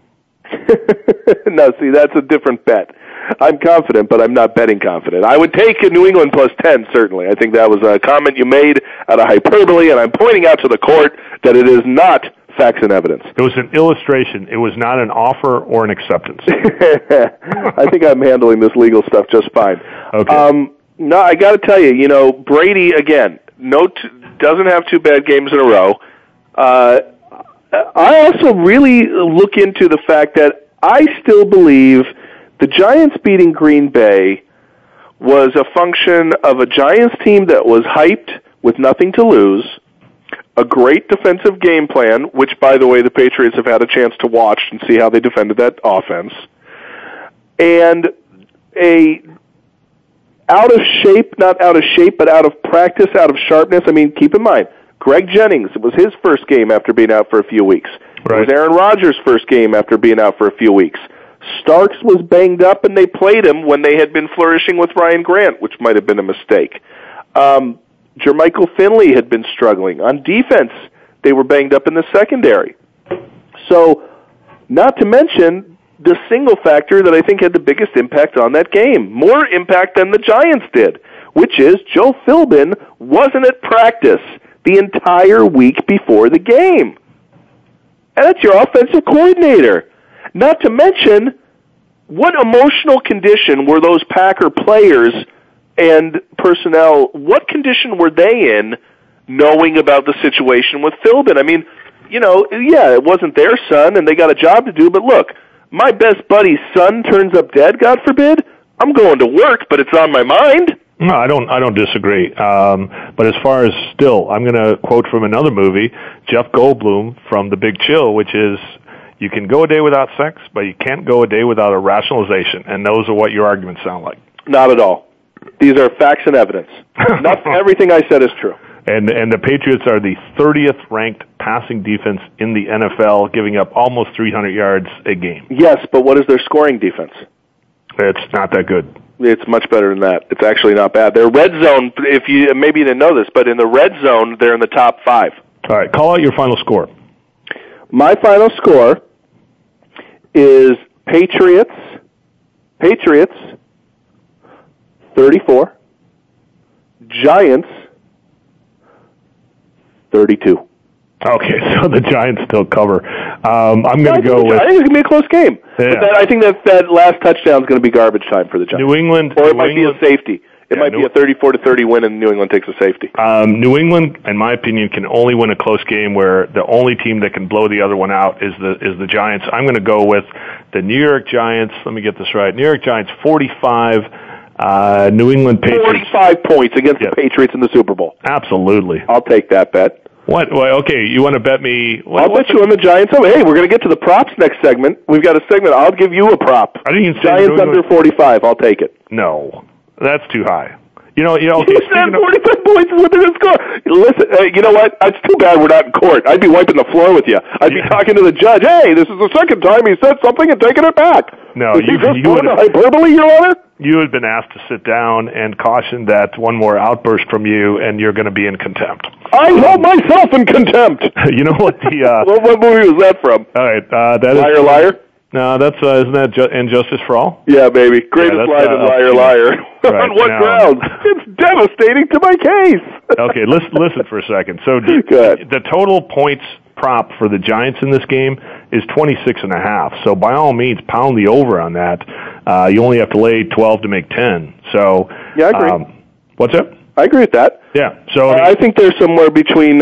No, see, that's a different bet. I'm confident, but I'm not betting confident. I would take a New England +10, certainly. I think that was a comment you made out of hyperbole, and I'm pointing out to the court that it is not facts and evidence. It was an illustration. It was not an offer or an acceptance. I think I'm handling this legal stuff just fine. Okay. No, I got to tell you, Brady, again, doesn't have two bad games in a row. I also really look into the fact that I still believe the Giants beating Green Bay was a function of a Giants team that was hyped with nothing to lose, a great defensive game plan, which, by the way, the Patriots have had a chance to watch and see how they defended that offense, and a out of shape, not out of shape, but out of practice, out of sharpness. I mean, keep in mind, Greg Jennings, it was his first game after being out for a few weeks. Right. It was Aaron Rodgers' first game after being out for a few weeks. Starks was banged up, and they played him when they had been flourishing with Ryan Grant, which might have been a mistake. Jermichael Finley had been struggling. On defense, they were banged up in the secondary. So, not to mention the single factor that I think had the biggest impact on that game, more impact than the Giants did, which is Joe Philbin wasn't at practice the entire week before the game. And that's your offensive coordinator. Not to mention, what emotional condition were those Packer players and personnel, what condition were they in knowing about the situation with Philbin? I mean, you know, yeah, it wasn't their son and they got a job to do, but look, my best buddy's son turns up dead, God forbid, I'm going to work, but it's on my mind. No, I don't disagree. But as far as still, I'm going to quote from another movie, Jeff Goldblum from The Big Chill, which is, you can go a day without sex, but you can't go a day without a rationalization. And those are what your arguments sound like. Not at all. These are facts and evidence. Not everything I said is true. And the Patriots are the 30th ranked passing defense in the NFL, giving up almost 300 yards a game. Yes, but what is their scoring defense? It's not that good. It's much better than that. It's actually not bad. Their red zone, if you maybe you didn't know this, but in the red zone, they're in the top 5. All right, call out your final score. My final score is Patriots 34, Giants 32. Okay, so the Giants still cover. I'm going to go with... I think it's going to be a close game. Yeah. But I think that last touchdown is going to be garbage time for the Giants. New England... Or it might be a safety. It might be a 34-30 win and New England takes a safety. New England, in my opinion, can only win a close game where the only team that can blow the other one out is the Giants. I'm going to go with the New York Giants. Let me get this right. New York Giants 45, New England Patriots 45 points against the Patriots in the Super Bowl. Absolutely. I'll take that bet. What? Well, okay, you want to bet me? I'll bet you on the Giants. Oh, hey, we're going to get to the props next segment. We've got a segment. I'll give you a prop. I didn't even say Giants under 45. I'll take it. No, that's too high. Okay, you said 45 points is what they're going to score. Listen, you know what? It's too bad we're not in court. I'd be wiping the floor with you. I'd be talking to the judge. Hey, this is the second time he said something and taking it back. No, you would have hyperbole, Your Honor. You had been asked to sit down and caution that one more outburst from you, and you're going to be in contempt. I hold myself in contempt. You know what the? What movie was that from? All right, that Liar, is Liar. No, that's isn't that Injustice for All? Yeah, baby. Greatest line of Liar, Liar. Right, on what grounds? It's devastating to my case. Okay, listen for a second. So the total points prop for the Giants in this game is 26.5. So by all means, pound the over on that. You only have to lay 12 to make 10. So yeah, I agree. What's that? I agree with that. Yeah. So I think there's somewhere between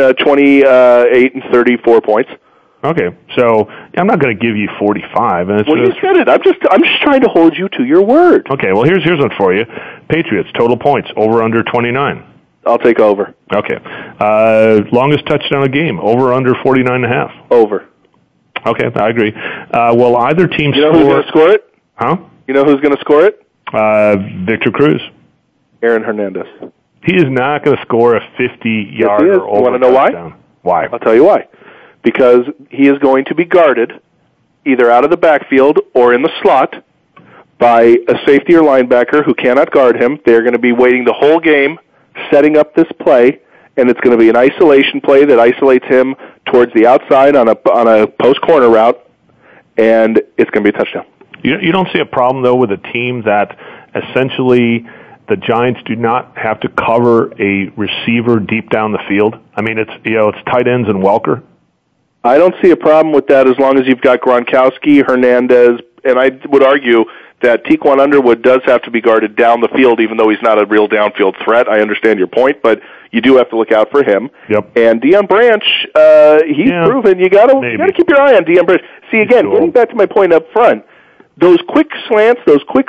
28 and 34 points. Okay, so I'm not going to give you 45. And you said it. I'm just trying to hold you to your word. Okay, well here's one for you. Patriots total points over under 29. I'll take over. Okay, longest touchdown of game over under 49.5. Over. Okay, I agree. Well, either team. You know who's going to score it? Huh? You know who's going to score it? Victor Cruz. Aaron Hernandez. He is not going to score a 50-yard or over. You want to know touchdown. Why? I'll tell you why. Because he is going to be guarded either out of the backfield or in the slot by a safety or linebacker who cannot guard him. They're going to be waiting the whole game, setting up this play, and it's going to be an isolation play that isolates him towards the outside on a post corner route, and it's going to be a touchdown. You don't see a problem, though, with a team that essentially the Giants do not have to cover a receiver deep down the field? I mean, it's tight ends and Welker. I don't see a problem with that as long as you've got Gronkowski, Hernandez, and I would argue that Tiquan Underwood does have to be guarded down the field, even though he's not a real downfield threat. I understand your point, but you do have to look out for him. Yep. And Deion Branch, he's proven you got to keep your eye on Deion Branch. See, again, getting back to my point up front, those quick slants, those quick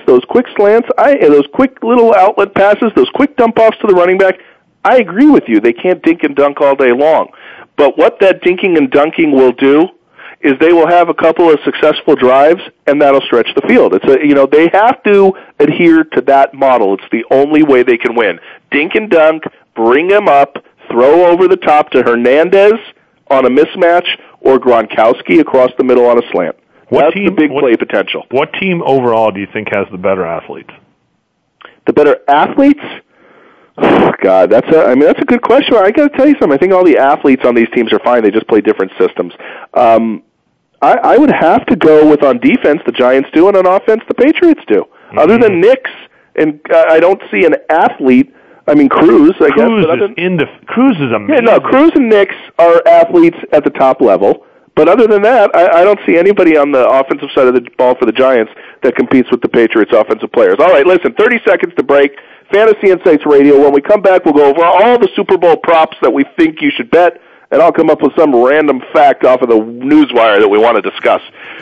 little outlet passes, those quick dump-offs to the running back, I agree with you. They can't dink and dunk all day long. But what that dinking and dunking will do is they will have a couple of successful drives, and that'll stretch the field. They have to adhere to that model. It's the only way they can win. Dink and dunk, bring them up, throw over the top to Hernandez on a mismatch, or Gronkowski across the middle on a slant. That's the big play potential. What team overall do you think has the better athletes? The better athletes? Oh, God, that's a good question. I got to tell you something. I think all the athletes on these teams are fine. They just play different systems. I would have to go with, on defense, the Giants do, and on offense, the Patriots do. Mm-hmm. Other than Nix, and I don't see an athlete. I mean, Cruz, I guess. Cruz is amazing. Yeah, no, Cruz and Nix are athletes at the top level. But other than that, I don't see anybody on the offensive side of the ball for the Giants that competes with the Patriots' offensive players. All right, listen, 30 seconds to break. Fantasy Insights Radio. When we come back, we'll go over all the Super Bowl props that we think you should bet, and I'll come up with some random fact off of the newswire that we want to discuss.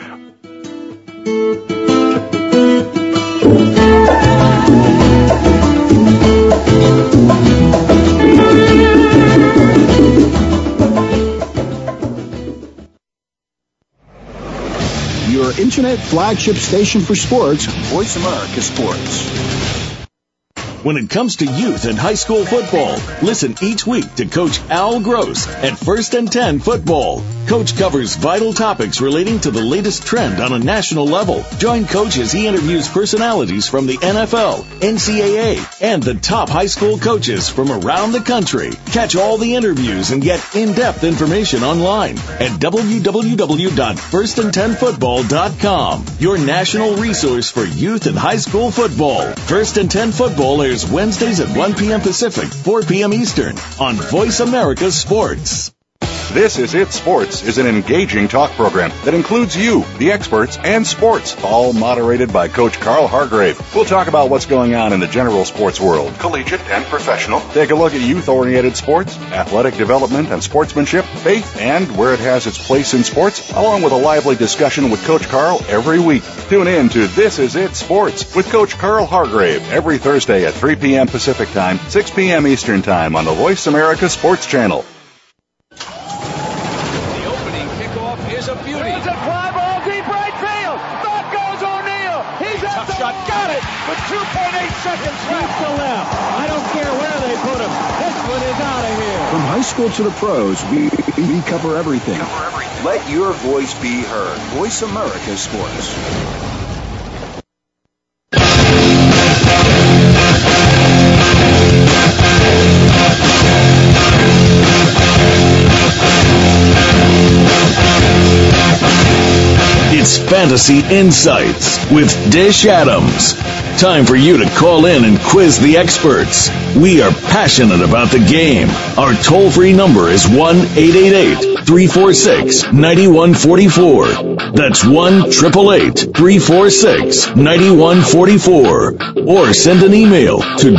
Your internet flagship station for sports, Voice America Sports. When it comes to youth and high school football, listen each week to Coach Al Gross at First and 10 Football. Coach covers vital topics relating to the latest trend on a national level. Join Coach as he interviews personalities from the NFL, NCAA, and the top high school coaches from around the country. Catch all the interviews and get in-depth information online at www.firstand10football.com. Your national resource for youth and high school football. First and 10 Football airs Wednesdays at 1 p.m. Pacific, 4 p.m. Eastern on Voice America Sports. This Is It Sports is an engaging talk program that includes you, the experts, and sports, all moderated by Coach Carl Hargrave. We'll talk about what's going on in the general sports world, collegiate and professional. Take a look at youth-oriented sports, athletic development and sportsmanship, faith, and where it has its place in sports, along with a lively discussion with Coach Carl every week. Tune in to This Is It Sports with Coach Carl Hargrave every Thursday at 3 p.m. Pacific Time, 6 p.m. Eastern Time on the Voice America Sports Channel. Is a beauty. It's a fly ball deep right field. Back goes O'Neill. He's at the shot. Got it with 2.8 seconds left. To left. I don't care where they put him. This one is out of here. From high school to the pros, we cover everything. Let your voice be heard. Voice America Sports. It's Fantasy Insights with Dish Adams. Time for you to call in and quiz the experts. We are passionate about the game. Our toll-free number is 1-888-346-9144. That's 1-888-346-9144. Or send an email to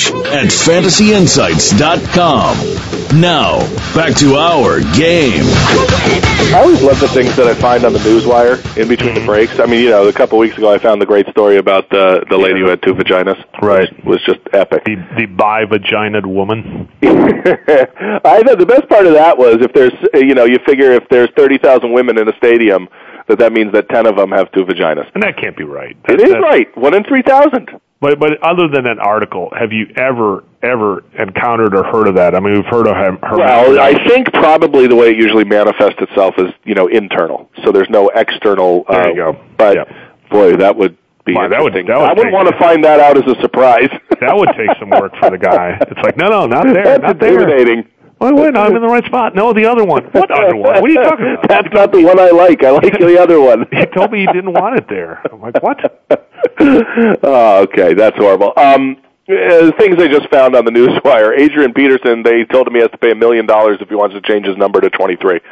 dish@fantasyinsights.com. Now, back to our game. I always love the things that I find on the newswire in between the breaks. I mean, a couple of weeks ago I found the great story about the lady who had two vaginas. Right. It was just epic. The bi-vaginaed woman. I know the best part of that was if there's, you figure if there's 30,000 women in a stadium, that means that 10 of them have two vaginas. And that can't be right. It is right. 1 in 3,000. But other than that article, have you ever encountered or heard of that? I mean, we've heard of her. Well, I think probably the way it usually manifests itself is, internal. So there's no external. There you go. But, boy, that would be interesting. I wouldn't want to find that out as a surprise. That would take some work for the guy. It's like, no, not there. That's not intimidating. Wait, no, I'm in the right spot. No, the other one. What other one? What are you talking about? That's not the one I like. I like the other one. He told me he didn't want it there. I'm like, what? Oh, okay. That's horrible. Things I just found on the newswire. Adrian Peterson, they told him he has to pay $1 million if he wants to change his number to 23.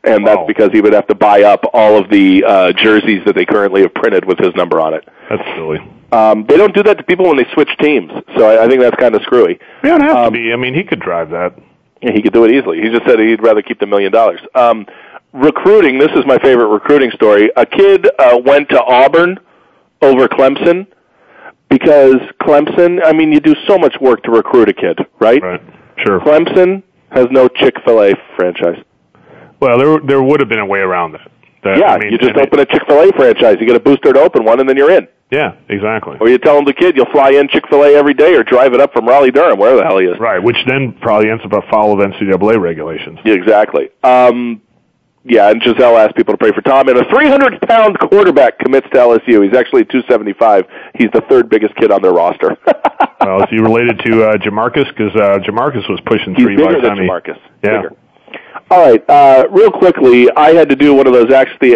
And that's because he would have to buy up all of the jerseys that they currently have printed with his number on it. That's silly. They don't do that to people when they switch teams, so I think that's kind of screwy. It don't have to be. I mean, he could drive that. Yeah, he could do it easily. He just said he'd rather keep the $1 million. Recruiting, this is my favorite recruiting story. A kid went to Auburn over Clemson because Clemson, I mean, you do so much work to recruit a kid, right? Right, sure. Clemson has no Chick-fil-A franchise. Well, there would have been a way around that. Yeah, you just open a Chick-fil-A franchise. You get a booster to open one, and then you're in. Yeah, exactly. Or you tell the kid you'll fly in Chick-fil-A every day or drive it up from Raleigh-Durham, wherever the hell he is. Right, which then probably ends up a foul of NCAA regulations. Yeah, exactly. Yeah, and Giselle asked people to pray for Tom. And a 300-pound quarterback commits to LSU. He's actually 275. He's the third biggest kid on their roster. Well, is he related to Jamarcus? Because Jamarcus was pushing He's 3 bigger by the than time Jamarcus. Yeah. Bigger. All right, real quickly, I had to do one of those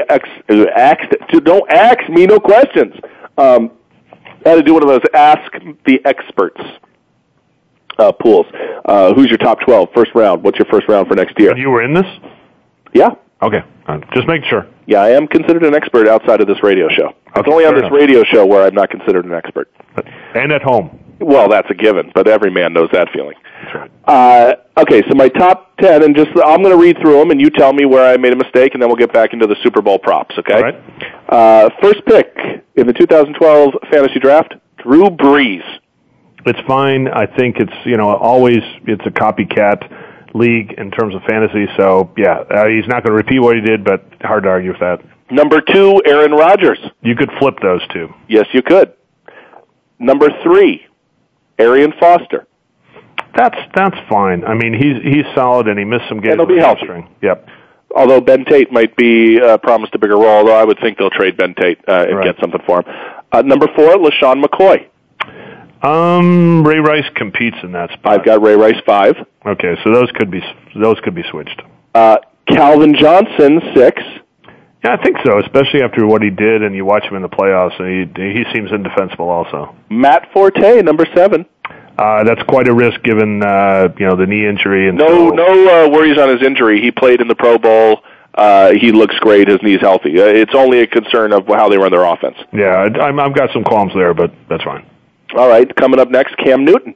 don't ask me no questions. I had to do one of those Ask the Experts pools. Who's your top 12? First round. What's your first round for next year? And you were in this? Yeah. Okay. Just making sure. Yeah, I am considered an expert outside of this radio show. It's only on this radio show where I'm not considered an expert. And at home. Well, that's a given, but every man knows that feeling. That's right. Okay, so my top 10, and I'm going to read through them, and you tell me where I made a mistake, and then we'll get back into the Super Bowl props, okay? All right. First pick in the 2012 fantasy draft, Drew Brees. It's fine. I think it's, always it's a copycat league in terms of fantasy, so, yeah, he's not going to repeat what he did, but hard to argue with that. Number 2, Aaron Rodgers. You could flip those two. Yes, you could. Number 3, Arian Foster. That's fine. I mean, he's solid, and he missed some games. And he'll be healthy. Yep. Although Ben Tate might be promised a bigger role, although I would think they'll trade Ben Tate and get something for him. Number 4, LaShawn McCoy. Ray Rice competes in that spot. I've got Ray Rice 5. Okay, so those could be switched. Calvin Johnson 6. Yeah, I think so, especially after what he did, and you watch him in the playoffs, and he seems indefensible also. Matt Forte, number 7. That's quite a risk given the knee injury. And no worries on his injury. He played in the Pro Bowl. He looks great. His knee's healthy. It's only a concern of how they run their offense. Yeah, I've got some qualms there, but that's fine. All right, coming up next, Cam Newton.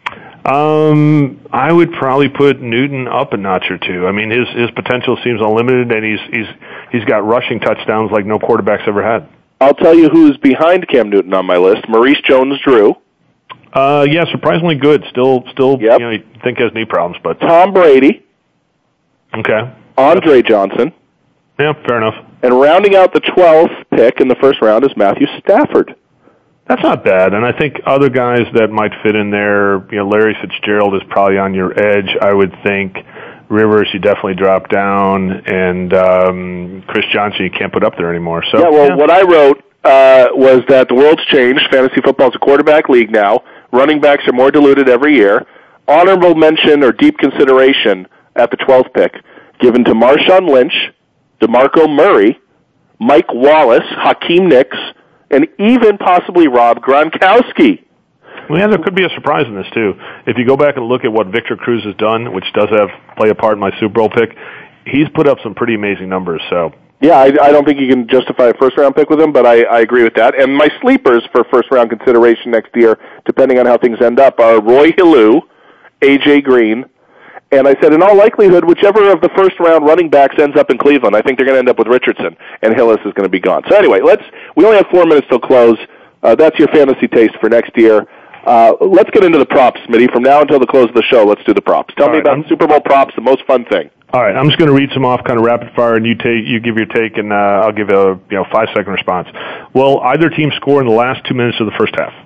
I would probably put Newton up a notch or two. I mean, his potential seems unlimited, and he's got rushing touchdowns like no quarterback's ever had. I'll tell you who's behind Cam Newton on my list: Maurice Jones-Drew. Yeah, surprisingly good. Still, yep. You think he has knee problems, but Tom Brady. Okay. Andre Johnson. Yeah, fair enough. And rounding out the 12th pick in the first round is Matthew Stafford. That's not bad, and I think other guys that might fit in there, Larry Fitzgerald is probably on your edge, I would think. Rivers, you definitely drop down, and Chris Johnson, you can't put up there anymore. So what I wrote was that the world's changed. Fantasy football is a quarterback league now. Running backs are more diluted every year. Honorable mention or deep consideration at the 12th pick given to Marshawn Lynch, DeMarco Murray, Mike Wallace, Hakeem Nicks, and even possibly Rob Gronkowski. Well, yeah, there could be a surprise in this, too. If you go back and look at what Victor Cruz has done, which does play a part in my Super Bowl pick, he's put up some pretty amazing numbers. So, yeah, I don't think you can justify a first-round pick with him, but I agree with that. And my sleepers for first-round consideration next year, depending on how things end up, are Roy Hillou, A.J. Green, and I said, in all likelihood, whichever of the first-round running backs ends up in Cleveland, I think they're going to end up with Richardson, and Hillis is going to be gone. So anyway, we only have 4 minutes till close. That's your fantasy taste for next year. Let's get into the props, Smitty. From now until the close of the show, let's do the props. Tell me about Super Bowl props, the most fun thing. All right, I'm just going to read some off kind of rapid fire, and you give your take, and I'll give a 5-second response. Will either team score in the last 2 minutes of the first half?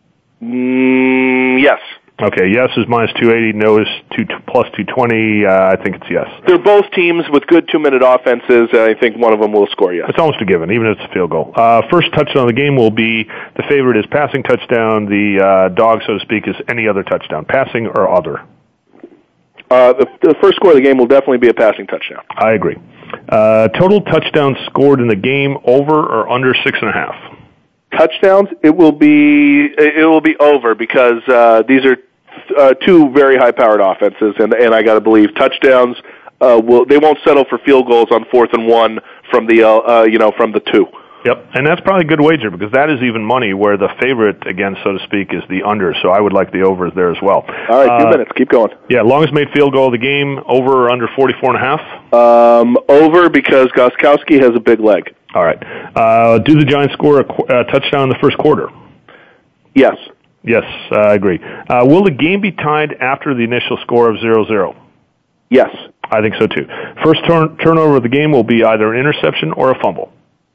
Yes. Okay, yes is minus 280, no is plus 220. I think it's yes. They're both teams with good 2-minute offenses, and I think one of them will score yes. It's almost a given, even if it's a field goal. First touchdown of the game will be, the favorite is passing touchdown. The dog, so to speak, is any other touchdown, passing or other. The first score of the game will definitely be a passing touchdown. I agree. Total touchdowns scored in the game, over or under 6.5? Touchdowns, it will be over because these are two very high-powered offenses, and I got to believe touchdowns they won't settle for field goals on 4th and 1 from the from the 2. Yep, and that's probably a good wager because that is even money where the favorite, again, so to speak, is the under. So I would like the overs there as well. All right, 2 minutes. Keep going. Yeah, longest made field goal of the game, over or under 44.5? Over because Gostkowski has a big leg. All right. Do the Giants score a touchdown in the first quarter? Yes. Yes, I agree. Will the game be tied after the initial score of 0-0? Yes. I think so too. First turnover of the game will be either an interception or a fumble.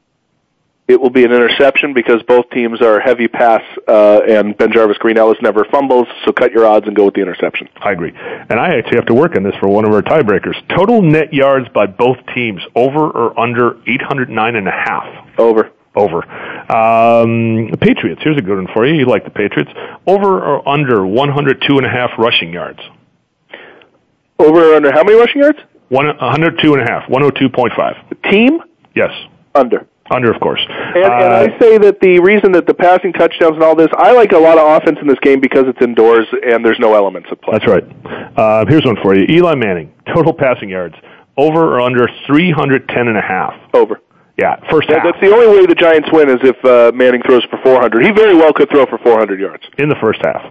It will be an interception because both teams are heavy pass, and BenJarvus Green-Ellis never fumbles, so cut your odds and go with the interception. I agree. And I actually have to work on this for one of our tiebreakers. Total net yards by both teams, over or under 809.5? Over. Over. Patriots, here's a good one for you. You like the Patriots. Over or under 102.5 rushing yards? Over or under how many rushing yards? 102.5, 102.5. Team? Yes. Under. Under, of course. And I say that the reason that the passing touchdowns and all this, I like a lot of offense in this game because it's indoors and there's no elements at play. That's right. Here's one for you. Eli Manning, total passing yards, over or under 310.5? Over. Yeah, first half. That's the only way the Giants win is if Manning throws for 400. He very well could throw for 400 yards. In the first half.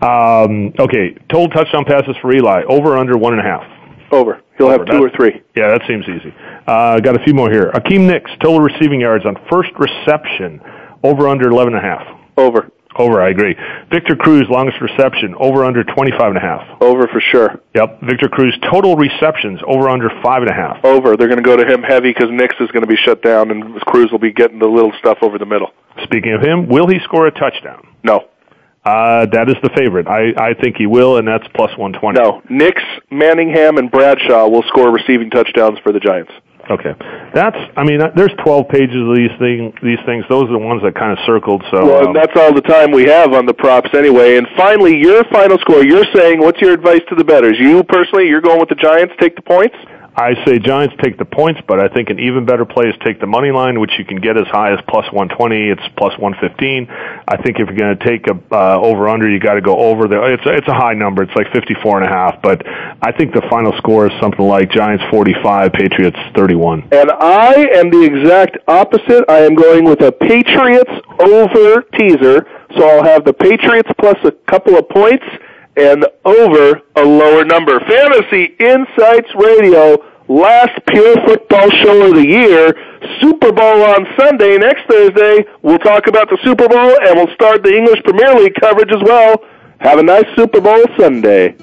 Okay, total touchdown passes for Eli, over or under 1.5? Over. He'll have 2 or 3. Yeah, that seems easy. Got a few more here. Akeem Nicks, total receiving yards on first reception, over under 11.5. Over. Over, I agree. Victor Cruz, longest reception, over under 25.5. Over for sure. Yep. Victor Cruz, total receptions, over under 5.5. Over. They're going to go to him heavy because Nicks is going to be shut down and Cruz will be getting the little stuff over the middle. Speaking of him, will he score a touchdown? No. That is the favorite. I think he will, and that's plus 120. No. Nicks, Manningham, and Bradshaw will score receiving touchdowns for the Giants. Okay. There's 12 pages of these things. Those are the ones that kind of circled. So well, and that's all the time we have on the props anyway. And finally, your final score. You're saying, what's your advice to the bettors? You personally, you're going with the Giants, take the points? I say Giants take the points, but I think an even better play is take the money line, which you can get as high as plus 120. It's plus 115. I think if you're going to take a over-under, you got to go over. It's a high number. It's like 54.5, but I think the final score is something like Giants 45, Patriots 31. And I am the exact opposite. I am going with a Patriots over teaser, so I'll have the Patriots plus a couple of points and over a lower number. Fantasy Insights Radio, last pure football show of the year. Super Bowl on Sunday. Next Thursday, we'll talk about the Super Bowl, and we'll start the English Premier League coverage as well. Have a nice Super Bowl Sunday.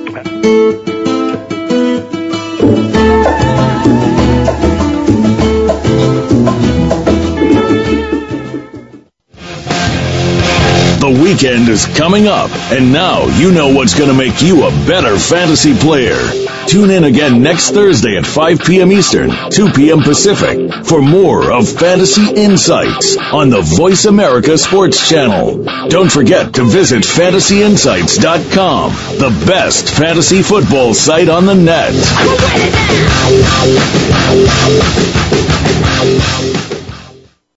The weekend is coming up, and now you know what's going to make you a better fantasy player. Tune in again next Thursday at 5 p.m. Eastern, 2 p.m. Pacific, for more of Fantasy Insights on the Voice America Sports Channel. Don't forget to visit fantasyinsights.com, the best fantasy football site on the net.